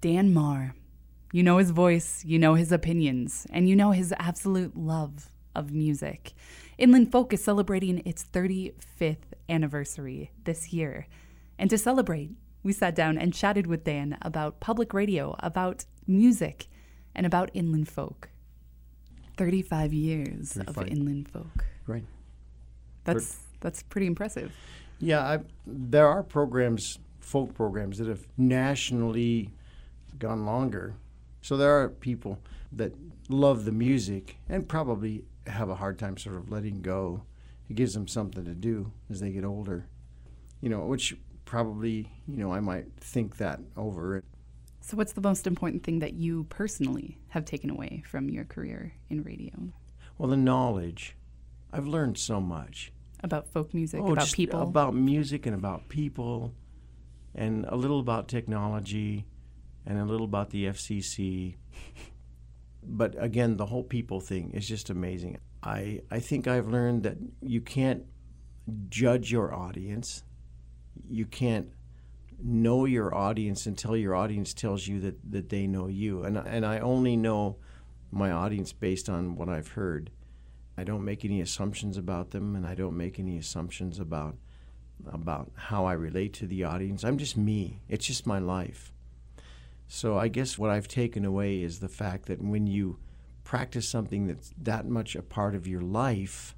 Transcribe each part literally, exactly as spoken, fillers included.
Dan Marr. You know his voice, you know his opinions, and you know his absolute love of music. Inland Folk is celebrating its thirty-fifth anniversary this year. And to celebrate, we sat down and chatted with Dan about public radio, about music, and about Inland Folk. thirty-five years thirty-five. Of Inland Folk. Right. That's that's pretty impressive. Yeah, I, there are programs, folk programs, that have nationally gone longer. So there are people that love the music and probably have a hard time sort of letting go. It gives them something to do as they get older, you know, which probably, you know, I might think that over. So what's the most important thing that you personally have taken away from your career in radio? Well, the knowledge. I've learned so much. About folk music, oh, about just people? About music and about people, and a little about technology, and a little about the F C C. But again, the whole people thing is just amazing. I, I think I've learned that you can't judge your audience. You can't know your audience until your audience tells you that, that they know you. And, and I only know my audience based on what I've heard. I don't make any assumptions about them, and I don't make any assumptions about about how I relate to the audience. I'm just me. It's just my life. So I guess what I've taken away is the fact that when you practice something that's that much a part of your life,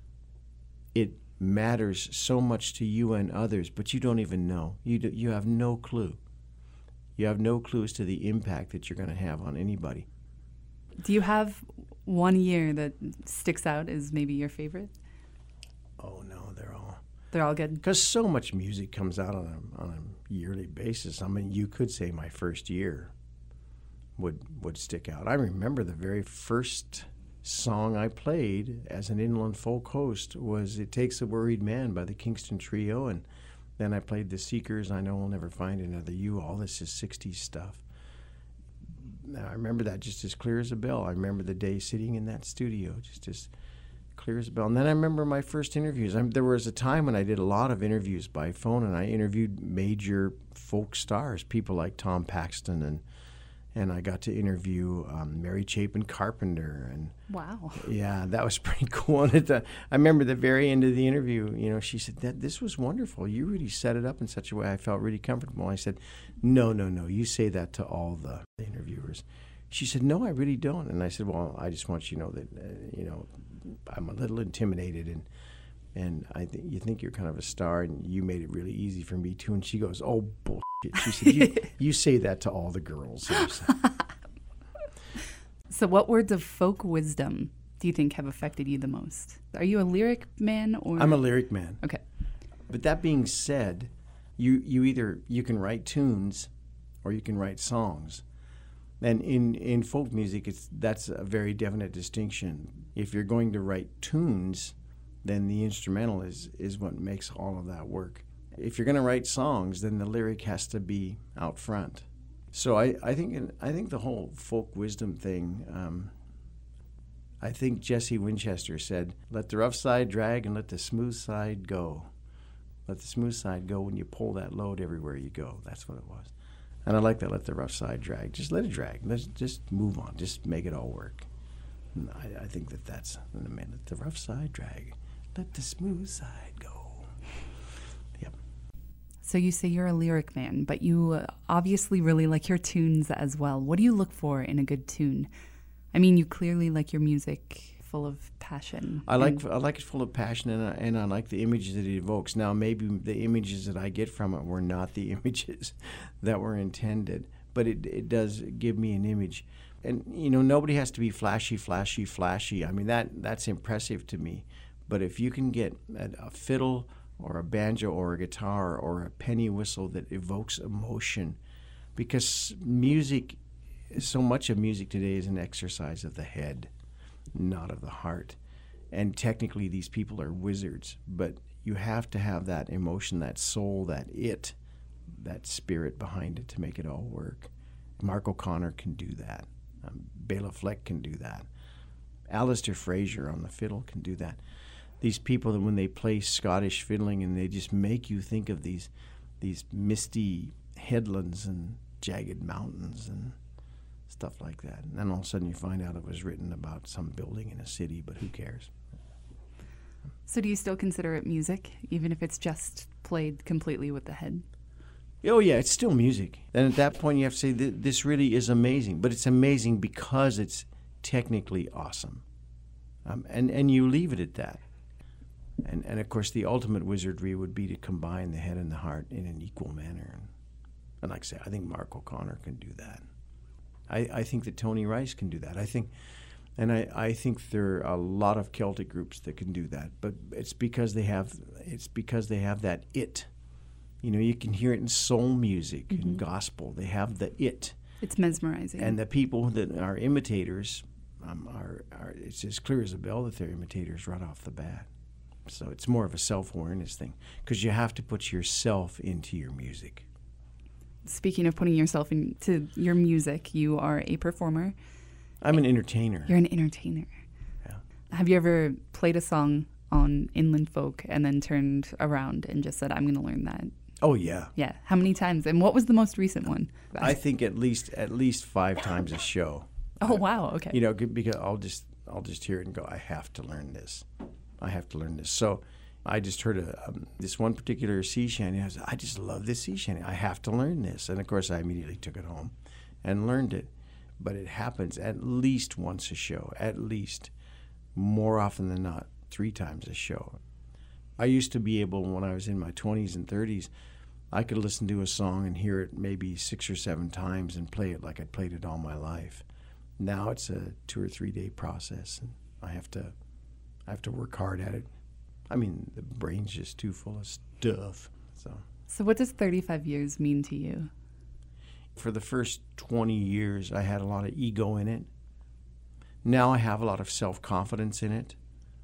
it matters so much to you and others, but you don't even know. You do, you have no clue. You have no clue as to the impact that you're going to have on anybody. Do you have one year that sticks out as maybe your favorite? Oh, no, they're all... They're all good? Because so much music comes out on a, on a yearly basis. I mean, you could say my first year would would stick out. I remember the very first song I played as an Inland Folk host was It Takes a Worried Man by the Kingston Trio, and then I played The Seekers, I Know We'll Never Find Another You. All this is sixties stuff. Now, I remember that just as clear as a bell. I remember the day sitting in that studio just as clear as a bell. And then I remember my first interviews. I, there was a time when I did a lot of interviews by phone, and I interviewed major folk stars, people like Tom Paxton, and and I got to interview um, Mary Chapin Carpenter. And wow. Yeah, that was pretty cool. And at the, I remember the very end of the interview, you know, she said, that this was wonderful. You really set it up in such a way I felt really comfortable. I said, no, no, no, you say that to all the interviewers. She said, no, I really don't. And I said, well, I just want you to know that, uh, you know, I'm a little intimidated, and and I think you think you're kind of a star, and you made it really easy for me too. And she goes, oh, bullshit. She said, you, you say that to all the girls. So what words of folk wisdom do you think have affected you the most? Are you a lyric man or? I'm a lyric man. Okay. But that being said, you you either you can write tunes or you can write songs. And in, in folk music, it's that's a very definite distinction. If you're going to write tunes, then the instrumental is, is what makes all of that work. If you're going to write songs, then the lyric has to be out front. So I, I think I think the whole folk wisdom thing, um, I think Jesse Winchester said, let the rough side drag and let the smooth side go. Let the smooth side go when you pull that load everywhere you go. That's what it was. And I like that, let the rough side drag. Just let it drag. Let's just move on. Just make it all work. And I, I think that that's, let the rough side drag. Let the smooth side go. Yep. So you say you're a lyric man, but you obviously really like your tunes as well. What do you look for in a good tune? I mean, you clearly like your music full of passion. I like I like it full of passion, and I, and I like the images that it evokes. Now, maybe the images that I get from it were not the images that were intended, but it it does give me an image. And, you know, nobody has to be flashy, flashy, flashy. I mean, that that's impressive to me. But if you can get a, a fiddle or a banjo or a guitar or a penny whistle that evokes emotion, because music, so much of music today is an exercise of the head, not of the heart. And technically these people are wizards, but you have to have that emotion, that soul, that it, that spirit behind it to make it all work. Mark O'Connor can do that. Um, Bela Fleck can do that. Alistair Fraser on the fiddle can do that. These people that when they play Scottish fiddling and they just make you think of these these misty headlands and jagged mountains and stuff like that. And then all of a sudden you find out it was written about some building in a city, but who cares? So do you still consider it music, even if it's just played completely with the head? Oh, yeah, it's still music. And at that point you have to say, this really is amazing. But it's amazing because it's technically awesome. Um, and, and you leave it at that. And, and, of course, the ultimate wizardry would be to combine the head and the heart in an equal manner. And, and like I say, I think Mark O'Connor can do that. I, I think that Tony Rice can do that. I think, and I, I think there are a lot of Celtic groups that can do that. But it's because they have it's because they have that it. You know, you can hear it in soul music and mm-hmm. gospel. They have the it. It's mesmerizing. And the people that are imitators um, are, are it's as clear as a bell that they're imitators right off the bat. So it's more of a self-awareness thing because you have to put yourself into your music. Speaking of putting yourself into your music, you are a performer. I'm an entertainer. You're an entertainer. Yeah. Have you ever played a song on Inland Folk and then turned around and just said, I'm going to learn that? Oh, yeah. Yeah. How many times? And what was the most recent one? I think at least at least five times a show. Oh, wow. Okay. You know, because I'll just I'll just hear it and go, I have to learn this. I have to learn this. So I just heard a, um, this one particular sea shanty. I was, I just love this sea shanty. I have to learn this. And, of course, I immediately took it home and learned it. But it happens at least once a show, at least. More often than not, three times a show. I used to be able, when I was in my twenties and thirties, I could listen to a song and hear it maybe six or seven times and play it like I'd played it all my life. Now it's a two or three day process, and I have to I have to work hard at it. I mean, the brain's just too full of stuff. So, so what does thirty-five years mean to you? For the first twenty years, I had a lot of ego in it. Now I have a lot of self-confidence in it.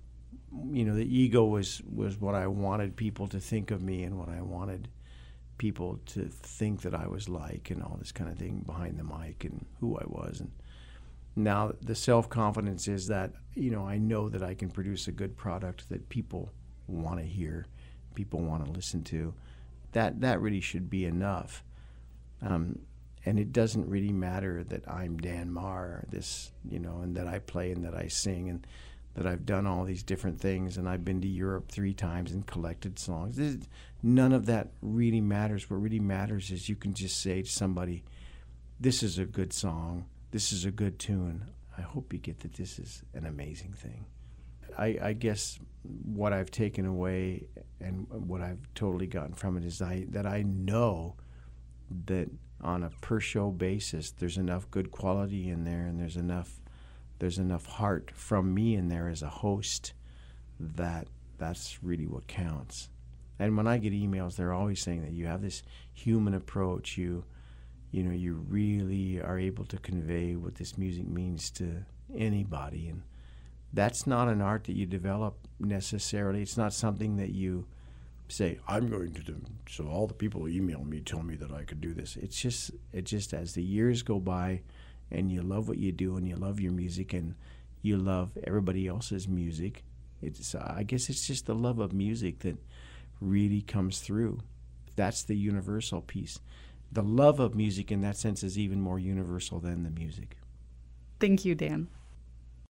You know, the ego was, was what I wanted people to think of me and what I wanted people to think that I was like and all this kind of thing behind the mic and who I was. And now the self-confidence is that, you know, I know that I can produce a good product that people want to hear, people want to listen to. That that really should be enough. Um, and it doesn't really matter that I'm Dan Marr, this, you know, and that I play and that I sing and that I've done all these different things and I've been to Europe three times and collected songs. This, none of that really matters. What really matters is you can just say to somebody, this is a good song. This is a good tune. I hope you get that this is an amazing thing. I, I guess what I've taken away and what I've totally gotten from it is I, that I know that on a per show basis there's enough good quality in there and there's enough there's enough heart from me in there as a host that that's really what counts. And when I get emails, they're always saying that you have this human approach. You you know, you really are able to convey what this music means to anybody. And that's not an art that you develop necessarily. It's not something that you say, I'm going to do, so all the people who email me tell me that I could do this. It's just, it just as the years go by and you love what you do and you love your music and you love everybody else's music, it's, I guess it's just the love of music that really comes through. That's the universal piece. The love of music in that sense is even more universal than the music. Thank you, Dan.